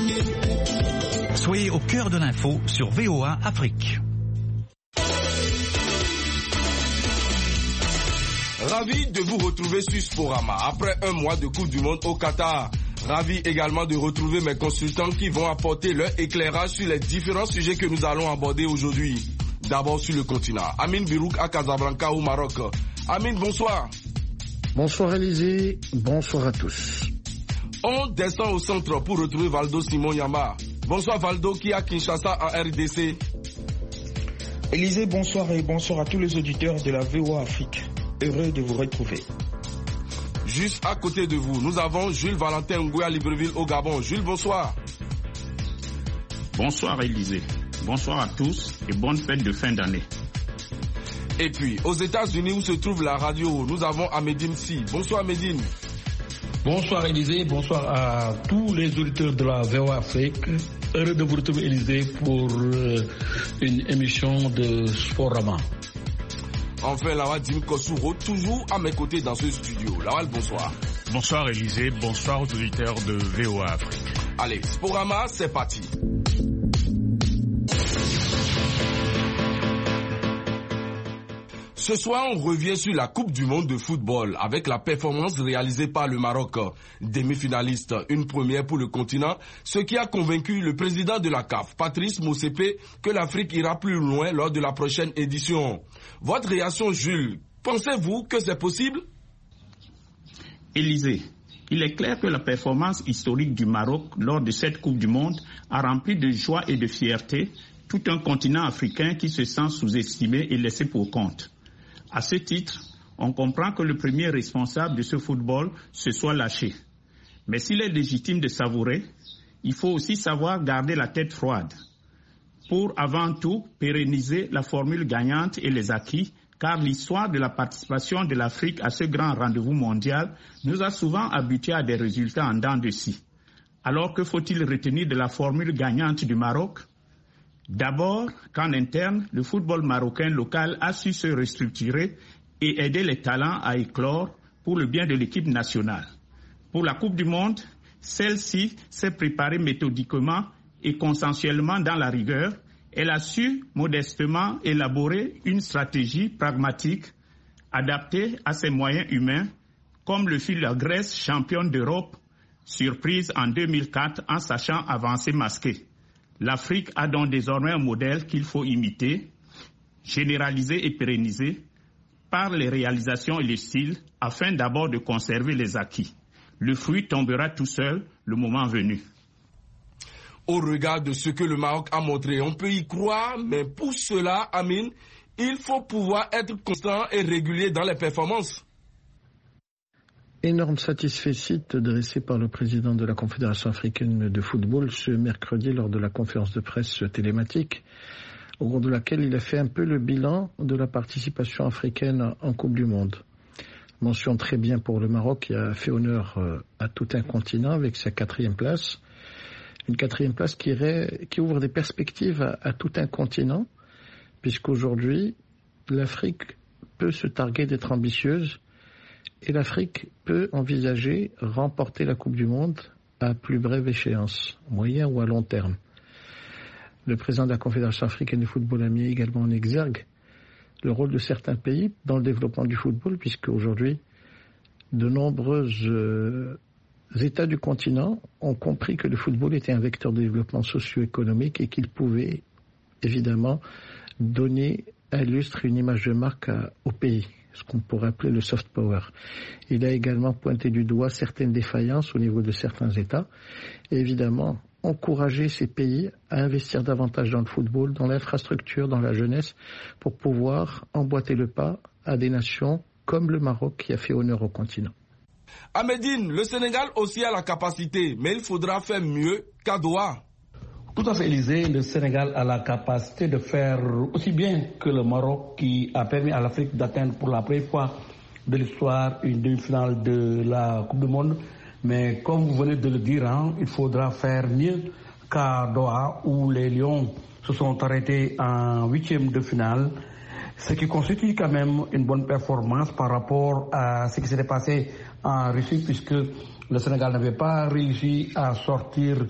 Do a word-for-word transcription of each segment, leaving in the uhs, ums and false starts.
Soyez au cœur de l'info sur V O A Afrique. Ravi de vous retrouver sur Sporama après un mois de Coupe du Monde au Qatar. Ravi également de retrouver mes consultants qui vont apporter leur éclairage sur les différents sujets que nous allons aborder aujourd'hui. D'abord sur le continent. Amine Birouk à Casablanca au Maroc. Amine, bonsoir. Bonsoir Élysée, bonsoir à tous. On descend au centre pour retrouver Valdo Simon Yama. Bonsoir Valdo qui est à Kinshasa en R D C. Élysée, bonsoir et bonsoir à tous les auditeurs de la V O A Afrique. Heureux de vous retrouver. Juste à côté de vous, nous avons Jules Valentin Ngoué à Libreville au Gabon. Jules, bonsoir. Bonsoir Élysée. Bonsoir à tous et bonne fête de fin d'année. Et puis, aux États-Unis où se trouve la radio, nous avons Amédine Si. Bonsoir Amédine. Bonsoir Élysée, bonsoir à tous les auditeurs de la V O A Afrique. Heureux de vous retrouver Élysée pour euh, une émission de Sporama. Enfin, Lawal Dim Kosouro, toujours à mes côtés dans ce studio. Lawal, bonsoir. Bonsoir Élysée, bonsoir aux auditeurs de V O A Afrique. Allez, Sporama, c'est parti. Ce soir, on revient sur la Coupe du Monde de football avec la performance réalisée par le Maroc. Demi-finaliste, une première pour le continent, ce qui a convaincu le président de la C A F, Patrice Motsepe, que l'Afrique ira plus loin lors de la prochaine édition. Votre réaction, Jules, pensez-vous que c'est possible? Élysée, il est clair que la performance historique du Maroc lors de cette Coupe du Monde a rempli de joie et de fierté tout un continent africain qui se sent sous-estimé et laissé pour compte. À ce titre, on comprend que le premier responsable de ce football se soit lâché. Mais s'il est légitime de savourer, il faut aussi savoir garder la tête froide pour avant tout pérenniser la formule gagnante et les acquis, car l'histoire de la participation de l'Afrique à ce grand rendez-vous mondial nous a souvent habitués à des résultats en dents de scie. Alors que faut-il retenir de la formule gagnante du Maroc ? D'abord, qu'en interne, le football marocain local a su se restructurer et aider les talents à éclore pour le bien de l'équipe nationale. Pour la Coupe du Monde, celle-ci s'est préparée méthodiquement et consensuellement dans la rigueur. Elle a su modestement élaborer une stratégie pragmatique adaptée à ses moyens humains, comme le fut la Grèce championne d'Europe, surprise en deux mille quatre en sachant avancer masqué. L'Afrique a donc désormais un modèle qu'il faut imiter, généraliser et pérenniser par les réalisations et les styles afin d'abord de conserver les acquis. Le fruit tombera tout seul le moment venu. Au regard de ce que le Maroc a montré, on peut y croire, mais pour cela, Amine, il faut pouvoir être constant et régulier dans les performances. Énorme satisfecit dressé par le président de la Confédération africaine de football ce mercredi lors de la conférence de presse télématique, au cours de laquelle il a fait un peu le bilan de la participation africaine en Coupe du Monde. Mention très bien pour le Maroc qui a fait honneur à tout un continent avec sa quatrième place. Une quatrième place qui, irait, qui ouvre des perspectives à, à tout un continent, puisqu'aujourd'hui, l'Afrique peut se targuer d'être ambitieuse. Et l'Afrique peut envisager remporter la Coupe du Monde à plus brève échéance, moyen ou à long terme. Le président de la Confédération africaine de football a mis également en exergue le rôle de certains pays dans le développement du football, puisque aujourd'hui, de nombreux euh, États du continent ont compris que le football était un vecteur de développement socio-économique et qu'il pouvait évidemment donner un lustre, une image de marque à, au pays, ce qu'on pourrait appeler le soft power. Il a également pointé du doigt certaines défaillances au niveau de certains États et évidemment encourager ces pays à investir davantage dans le football, dans l'infrastructure, dans la jeunesse, pour pouvoir emboîter le pas à des nations comme le Maroc qui a fait honneur au continent. Amédine, le Sénégal aussi a la capacité, mais il faudra faire mieux qu'à Doha. Tout à fait, Élysée, le Sénégal a la capacité de faire aussi bien que le Maroc qui a permis à l'Afrique d'atteindre pour la première fois de l'histoire une demi-finale de la Coupe du Monde. Mais comme vous venez de le dire, hein, il faudra faire mieux qu'à Doha où les Lions se sont arrêtés en huitième de finale, ce qui constitue quand même une bonne performance par rapport à ce qui s'était passé en Russie puisque le Sénégal n'avait pas réussi à sortir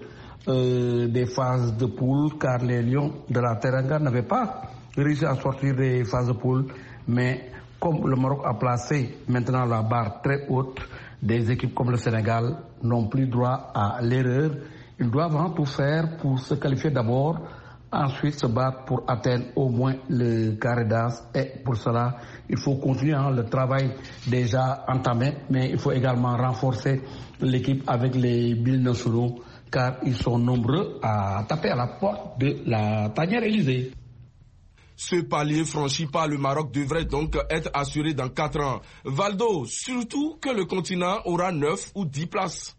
euh, des phases de poule, car les Lions de la Teranga n'avaient pas réussi à sortir des phases de poule. Mais comme le Maroc a placé maintenant la barre très haute, des équipes comme le Sénégal n'ont plus droit à l'erreur. Ils doivent en tout faire pour se qualifier d'abord, ensuite se battre pour atteindre au moins le carré d'as. Et pour cela, il faut continuer hein, le travail déjà entamé, mais il faut également renforcer l'équipe avec les binationaux, car ils sont nombreux à taper à la porte de la tanière Élysée. Ce palier franchi par le Maroc devrait donc être assuré dans quatre ans. Valdo, surtout que le continent aura neuf ou dix places.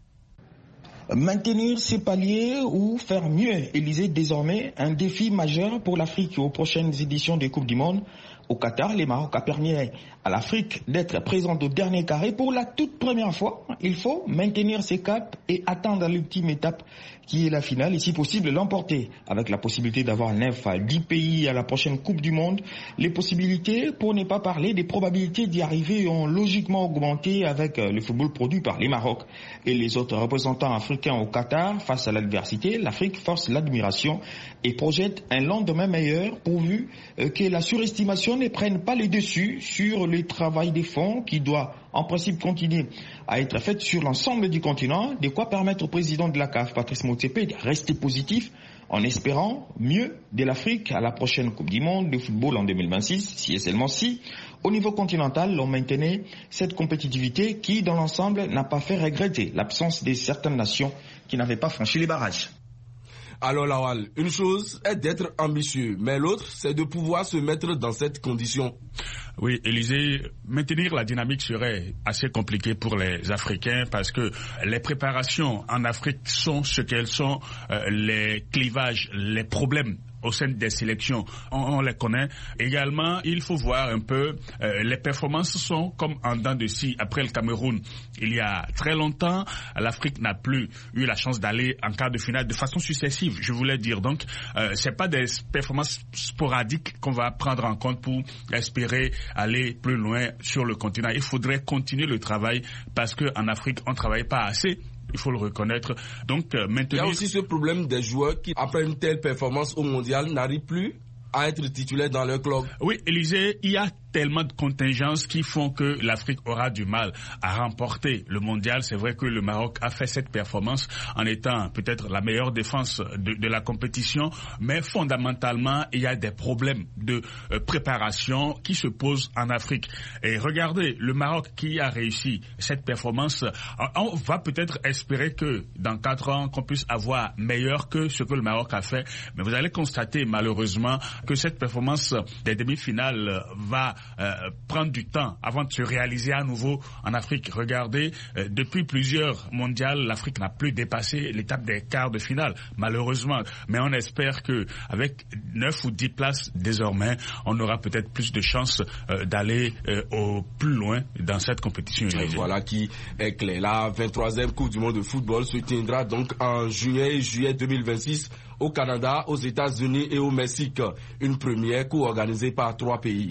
Maintenir ces paliers ou faire mieux, Élysée, désormais un défi majeur pour l'Afrique aux prochaines éditions des Coupes du Monde. Au Qatar, le Maroc a permis à l'Afrique d'être présente au dernier carré pour la toute première fois. Il faut maintenir ses caps et attendre l'ultime étape qui est la finale et si possible l'emporter. Avec la possibilité d'avoir neuf à dix pays à la prochaine Coupe du Monde, les possibilités, pour ne pas parler des probabilités d'y arriver, ont logiquement augmenté avec le football produit par les Maroc et les autres représentants africains au Qatar. Face à l'adversité, l'Afrique force l'admiration et projette un lendemain meilleur pourvu que la surestimation ne prenne pas les dessus sur le travail des fonds qui doit en principe continuer à être fait sur l'ensemble du continent, de quoi permettre au président de la C A F, Patrice Motsepe, de rester positif en espérant mieux de l'Afrique à la prochaine Coupe du Monde de football en deux mille vingt-six, si et seulement si, au niveau continental, on maintenait cette compétitivité qui, dans l'ensemble, n'a pas fait regretter l'absence de certaines nations qui n'avaient pas franchi les barrages. Alors Lawal, une chose est d'être ambitieux, mais l'autre, c'est de pouvoir se mettre dans cette condition. Oui, Élysée, maintenir la dynamique serait assez compliqué pour les Africains parce que les préparations en Afrique sont ce qu'elles sont, euh, les clivages, les problèmes au sein des sélections, on, on les connaît. Également, il faut voir un peu, euh, les performances sont comme en dents de scie. Après le Cameroun, il y a très longtemps, l'Afrique n'a plus eu la chance d'aller en quart de finale de façon successive, je voulais dire. Donc, euh, c'est pas des performances sporadiques qu'on va prendre en compte pour espérer aller plus loin sur le continent. Il faudrait continuer le travail parce qu'en Afrique, on ne travaille pas assez. Il faut le reconnaître. Donc, euh, maintenir... Il y a aussi ce problème des joueurs qui, après une telle performance au mondial, n'arrivent plus à être titulaires dans leur club. Oui, Élysée, il y a tellement de contingences qui font que l'Afrique aura du mal à remporter le mondial. C'est vrai que le Maroc a fait cette performance en étant peut-être la meilleure défense de, de la compétition, mais fondamentalement, il y a des problèmes de euh, préparation qui se posent en Afrique. Et regardez, le Maroc qui a réussi cette performance, on va peut-être espérer que dans quatre ans, qu'on puisse avoir meilleur que ce que le Maroc a fait, mais vous allez constater malheureusement que cette performance des demi-finales va Euh, prendre du temps avant de se réaliser à nouveau en Afrique. Regardez, euh, depuis plusieurs mondiales, l'Afrique n'a plus dépassé l'étape des quarts de finale, malheureusement. Mais on espère que avec neuf ou dix places désormais, on aura peut-être plus de chances euh, d'aller euh, au plus loin dans cette compétition. Et voilà qui est clair. La vingt-troisième Coupe du monde de football se tiendra donc en juillet et juillet deux mille vingt-six au Canada, aux États-Unis et au Mexique. Une première co-organisée par trois pays.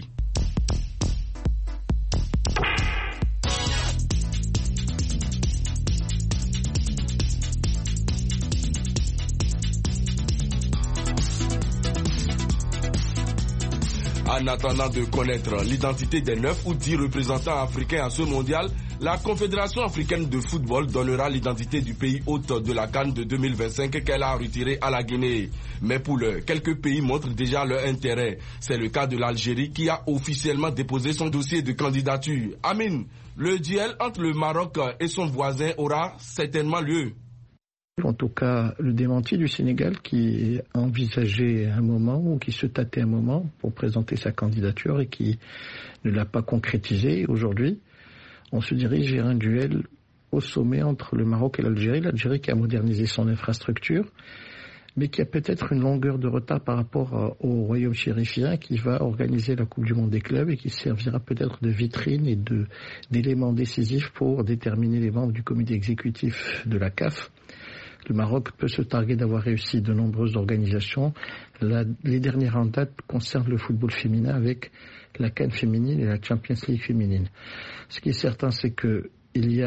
En attendant de connaître l'identité des neuf ou dix représentants africains à ce mondial, la Confédération africaine de football donnera l'identité du pays hôte de la CAN de deux mille vingt-cinq qu'elle a retiré à la Guinée. Mais pour l'heure, quelques pays montrent déjà leur intérêt. C'est le cas de l'Algérie qui a officiellement déposé son dossier de candidature. Amine, le duel entre le Maroc et son voisin aura certainement lieu. En tout cas, le démenti du Sénégal qui envisageait un moment ou qui se tâtait un moment pour présenter sa candidature et qui ne l'a pas concrétisé aujourd'hui. On se dirige vers un duel au sommet entre le Maroc et l'Algérie. L'Algérie qui a modernisé son infrastructure, mais qui a peut-être une longueur de retard par rapport au royaume chérifien qui va organiser la Coupe du Monde des clubs et qui servira peut-être de vitrine et de, d'élément décisif pour déterminer les membres du comité exécutif de la C A F. Le Maroc peut se targuer d'avoir réussi de nombreuses organisations. La, les dernières en date concernent le football féminin avec la CAN féminine et la Champions League féminine. Ce qui est certain, c'est qu'il y a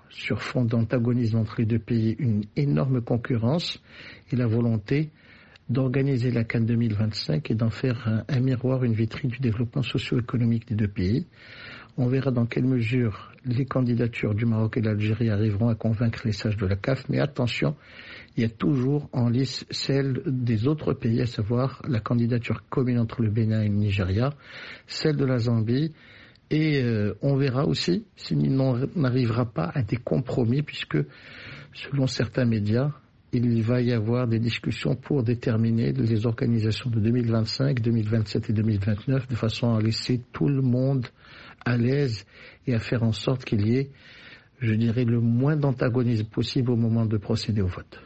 sur fond d'antagonisme entre les deux pays, une énorme concurrence et la volonté d'organiser la CAN deux mille vingt-cinq et d'en faire un, un miroir, une vitrine du développement socio-économique des deux pays. On verra dans quelle mesure les candidatures du Maroc et de l'Algérie arriveront à convaincre les sages de la C A F, mais attention, il y a toujours en lice celle des autres pays, à savoir la candidature commune entre le Bénin et le Nigeria, celle de la Zambie, et euh, on verra aussi s'il n'arrivera pas à des compromis, puisque selon certains médias, il va y avoir des discussions pour déterminer les organisations de deux mille vingt-cinq, deux mille vingt-sept et deux mille vingt-neuf, de façon à laisser tout le monde à l'aise et à faire en sorte qu'il y ait, je dirais, le moins d'antagonisme possible au moment de procéder au vote.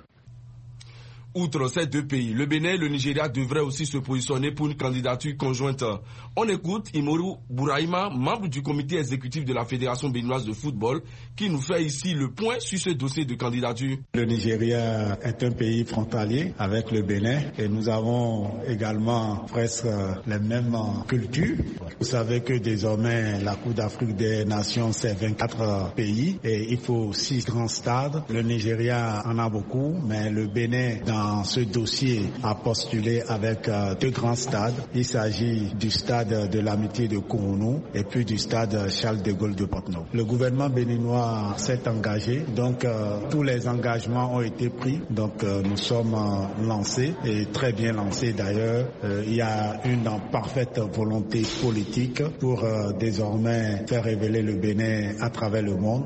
Outre ces deux pays, le Bénin et le Nigeria devraient aussi se positionner pour une candidature conjointe. On écoute Imoru Bouraïma, membre du comité exécutif de la Fédération béninoise de football, qui nous fait ici le point sur ce dossier de candidature. Le Nigeria est un pays frontalier avec le Bénin et nous avons également presque les mêmes cultures. Vous savez que désormais la Coupe d'Afrique des Nations c'est vingt-quatre pays et il faut six grands stades. Le Nigeria en a beaucoup, mais le Bénin dans Dans ce dossier a postulé avec euh, deux grands stades. Il s'agit du stade de l'amitié de Kourounou et puis du stade Charles de Gaulle de Porto-Novo. Le gouvernement béninois s'est engagé, donc euh, tous les engagements ont été pris. Donc euh, nous sommes euh, lancés et très bien lancés d'ailleurs. Euh, il y a une parfaite volonté politique pour euh, désormais faire révéler le Bénin à travers le monde.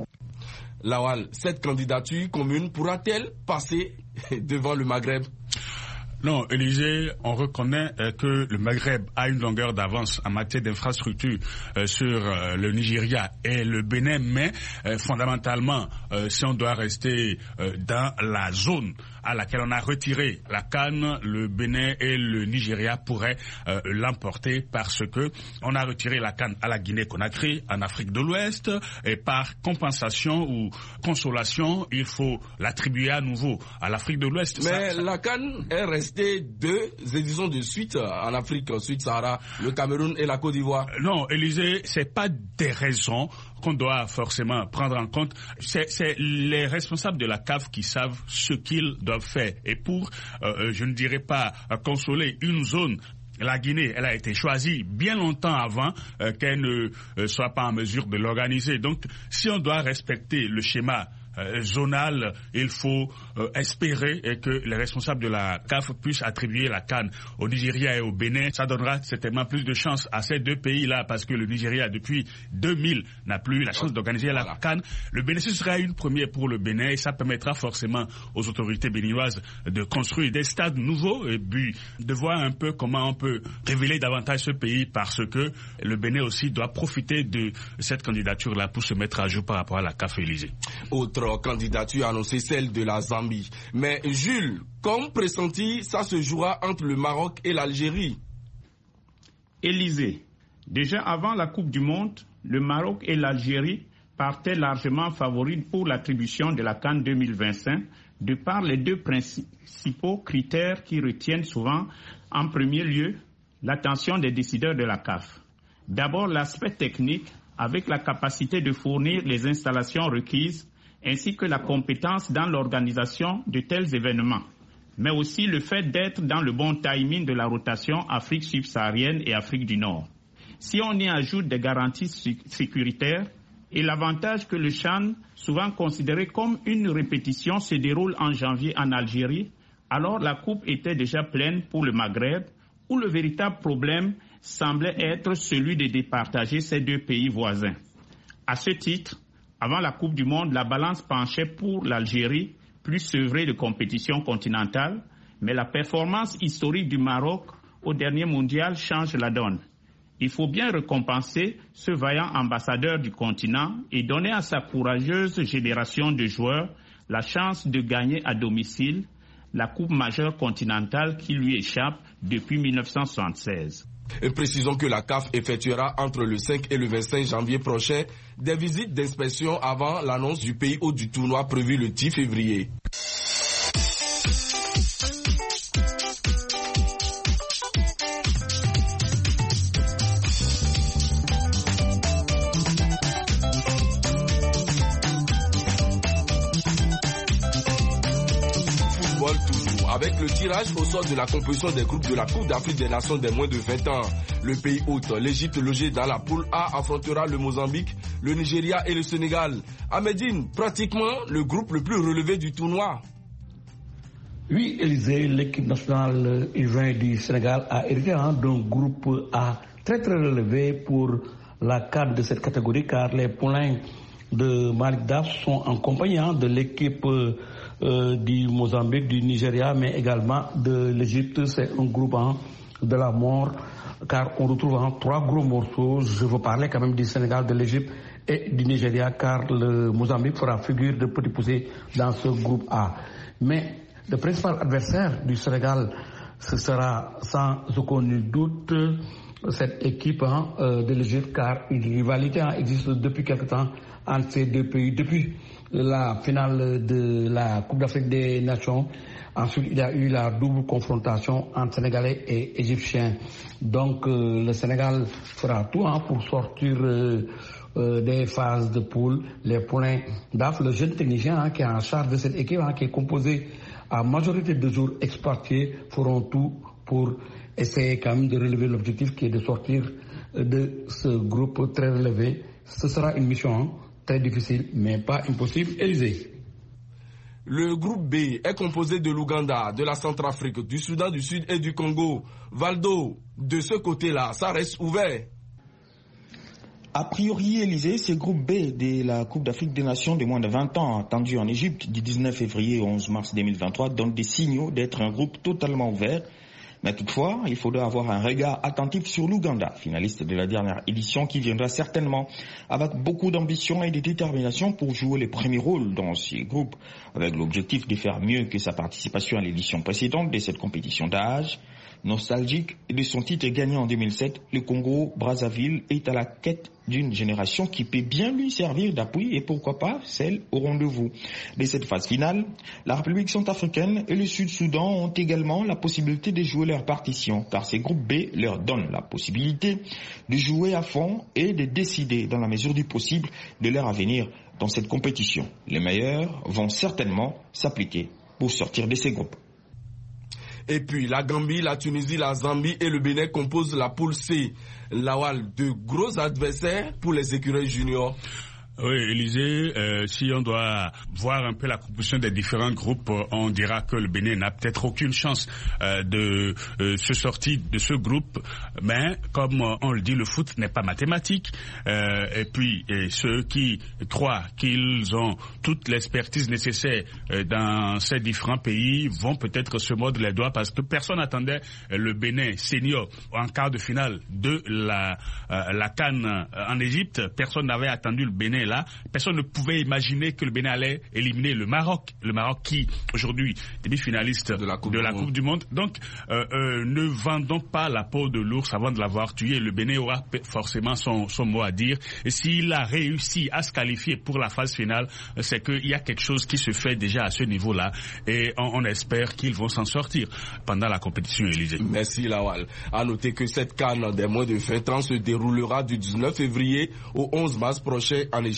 Lawal, cette candidature commune pourra-t-elle passer devant le Maghreb? Non, Élysée, on reconnaît euh, que le Maghreb a une longueur d'avance en matière d'infrastructure euh, sur euh, le Nigeria et le Bénin, mais euh, fondamentalement, euh, si on doit rester euh, dans la zone à laquelle on a retiré la CAN, le Bénin et le Nigeria pourraient euh, l'emporter parce que on a retiré la CAN à la Guinée-Conakry, en Afrique de l'Ouest, et par compensation ou consolation, il faut l'attribuer à nouveau à l'Afrique de l'Ouest. Mais ça, ça... la CAN est restée deux éditions de suite en Afrique, Sud-Sahara, le Cameroun et la Côte d'Ivoire. Non, Élysée, c'est pas des raisons qu'on doit forcément prendre en compte. C'est, c'est les responsables de la C A F qui savent ce qu'ils doivent faire. Et pour, euh, je ne dirais pas euh, consoler une zone, la Guinée, elle a été choisie bien longtemps avant euh, qu'elle ne euh, soit pas en mesure de l'organiser. Donc, si on doit respecter le schéma Euh, zonal, il faut euh, espérer et que les responsables de la C A F puissent attribuer la CAN au Nigeria et au Bénin. Ça donnera certainement plus de chance à ces deux pays-là parce que le Nigeria, depuis deux mille, n'a plus eu la chance d'organiser la CAN. Le Bénin, ce sera une première pour le Bénin et ça permettra forcément aux autorités béninoises de construire des stades nouveaux et puis de voir un peu comment on peut révéler davantage ce pays parce que le Bénin aussi doit profiter de cette candidature-là pour se mettre à jour par rapport à la C A F Élysée. Autre candidature annoncée, celle de la Zambie. Mais Jules, comme pressenti, ça se jouera entre le Maroc et l'Algérie. Élysée, déjà avant la Coupe du Monde, le Maroc et l'Algérie partaient largement favoris pour l'attribution de la CAN deux mille vingt-cinq, de par les deux principaux critères qui retiennent souvent en premier lieu l'attention des décideurs de la C A F. D'abord l'aspect technique, avec la capacité de fournir les installations requises ainsi que la compétence dans l'organisation de tels événements, mais aussi le fait d'être dans le bon timing de la rotation Afrique subsaharienne et Afrique du Nord. Si on y ajoute des garanties sécuritaires et l'avantage que le CHAN, souvent considéré comme une répétition, se déroule en janvier en Algérie, alors la coupe était déjà pleine pour le Maghreb, où le véritable problème semblait être celui de départager ces deux pays voisins. À ce titre, avant la Coupe du Monde, la balance penchait pour l'Algérie, plus sevrée de compétition continentale, mais la performance historique du Maroc au dernier mondial change la donne. Il faut bien récompenser ce vaillant ambassadeur du continent et donner à sa courageuse génération de joueurs la chance de gagner à domicile la Coupe majeure continentale qui lui échappe depuis mille neuf cent soixante-seize. Et précisons que la C A F effectuera entre le cinq et le vingt-cinq janvier prochain des visites d'inspection avant l'annonce du pays hôte du tournoi prévu le dix février. avec le tirage au sort de la composition des groupes de la Coupe d'Afrique des Nations des moins de vingt ans. Le pays hôte, l'Égypte logée dans la poule A, affrontera le Mozambique, le Nigeria et le Sénégal. À Médine, pratiquement le groupe le plus relevé du tournoi. Oui, Élisée, l'équipe nationale U vingt du Sénégal a hérité hein, d'un groupe A très très relevé pour la cadre de cette catégorie, car les poulains de Malick Daf sont en compagnie hein, de l'équipe euh, du Mozambique, du Nigeria, mais également de l'Égypte. C'est un groupe hein, de la mort, car on retrouve hein, trois gros morceaux. Je veux parler quand même du Sénégal, de l'Égypte et du Nigeria, car le Mozambique fera figure de petit poussé dans ce groupe A. Mais le principal adversaire du Sénégal, ce sera sans aucun doute cette équipe hein, euh, de l'Égypte, car une rivalité hein, existe depuis quelque temps entre ces deux pays. Depuis la finale de la Coupe d'Afrique des Nations, ensuite il y a eu la double confrontation entre Sénégalais et Égyptiens. Donc euh, le Sénégal fera tout hein, pour sortir euh, euh, des phases de poule. Les poulains d'Af, le jeune technicien hein, qui est en charge de cette équipe, hein, qui est composé à majorité de joueurs expatriés, feront tout pour essayer quand même de relever l'objectif qui est de sortir de ce groupe très relevé. Ce sera une mission hein, très difficile, mais pas impossible. Élisée. Le groupe B est composé de l'Ouganda, de la Centrafrique, du Soudan du Sud et du Congo. Valdo, de ce côté-là, ça reste ouvert. A priori, Élysée, ce groupe B de la Coupe d'Afrique des Nations de moins de vingt ans, attendu en Égypte du dix-neuf février au onze mars deux mille vingt-trois, donne des signaux d'être un groupe totalement ouvert. Mais toutefois, il faudra avoir un regard attentif sur l'Ouganda, finaliste de la dernière édition, qui viendra certainement avec beaucoup d'ambition et de détermination pour jouer les premiers rôles dans ces groupes, avec l'objectif de faire mieux que sa participation à l'édition précédente de cette compétition d'âge. Nostalgique de son titre gagné en deux mille sept, le Congo-Brazzaville est à la quête d'une génération qui peut bien lui servir d'appui et pourquoi pas celle au rendez-vous. De cette phase finale, la République centrafricaine et le Sud-Soudan ont également la possibilité de jouer leur partition, car ces groupes B leur donnent la possibilité de jouer à fond et de décider dans la mesure du possible de leur avenir dans cette compétition. Les meilleurs vont certainement s'appliquer pour sortir de ces groupes. Et puis la Gambie, la Tunisie, la Zambie et le Bénin composent la poule C. Lawal, de gros adversaires pour les écureuils juniors. Oui, Élisée, euh, si on doit voir un peu la composition des différents groupes, on dira que le Bénin n'a peut-être aucune chance euh, de euh, se sortir de ce groupe. Mais comme on le dit, le foot n'est pas mathématique. Euh, et puis, et ceux qui croient qu'ils ont toute l'expertise nécessaire euh, dans ces différents pays vont peut-être se mordre les doigts parce que personne n'attendait le Bénin senior en quart de finale de la, euh, la CAN en Égypte. Personne n'avait attendu le Bénin là. Personne ne pouvait imaginer que le Bénin allait éliminer le Maroc. Le Maroc qui, aujourd'hui, demi-finaliste de la Coupe, de la coupe du Monde. Donc, euh, euh, ne vendons pas la peau de l'ours avant de l'avoir tué. Le Bénin aura forcément son, son mot à dire. Et s'il a réussi à se qualifier pour la phase finale, c'est qu'il y a quelque chose qui se fait déjà à ce niveau-là. Et on, on espère qu'ils vont s'en sortir pendant la compétition, Élysée. Merci, Lawal. À noter que cette CAN des moins de vingt ans se déroulera du dix-neuf février au onze mars prochain en Égypte.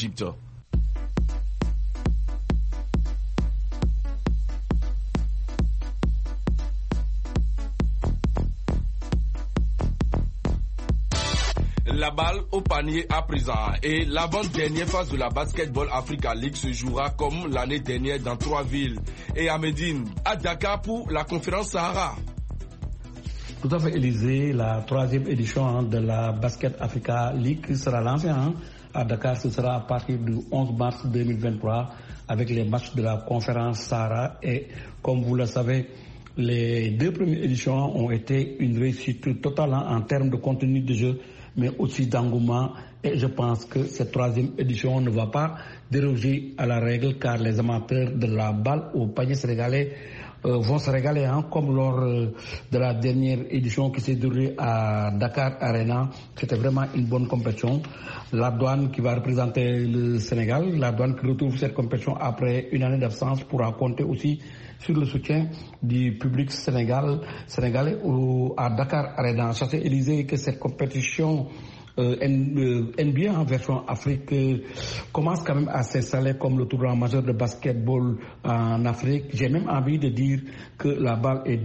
La balle au panier à présent et l'avant-dernière phase de la Basketball Africa League se jouera comme l'année dernière dans trois villes et à Médine, à Dakar pour la conférence Sahara. Tout à fait, Élysée, la troisième édition hein, de la Basket Africa League sera lancée hein. À Dakar, ce sera à partir du onze mars deux mille vingt-trois avec les matchs de la conférence Sahara. Et comme vous le savez, les deux premières éditions ont été une réussite totale hein, en termes de contenu de jeu, mais aussi d'engouement. Et je pense que cette troisième édition ne va pas déroger à la règle car les amateurs de la balle au panier sénégalais Euh, vont se régaler hein, comme lors euh, de la dernière édition qui s'est déroulée à Dakar Arena. C'était vraiment une bonne compétition. La douane qui va représenter le Sénégal, la douane qui retrouve cette compétition après une année d'absence pourra compter aussi sur le soutien du public sénégal, sénégalais au, à Dakar Arena. Ça c'est Élysée que cette compétition euh, N B A en version Afrique euh, commence quand même à s'installer comme le tournoi majeur de basketball en Afrique. J'ai même envie de dire que la balle est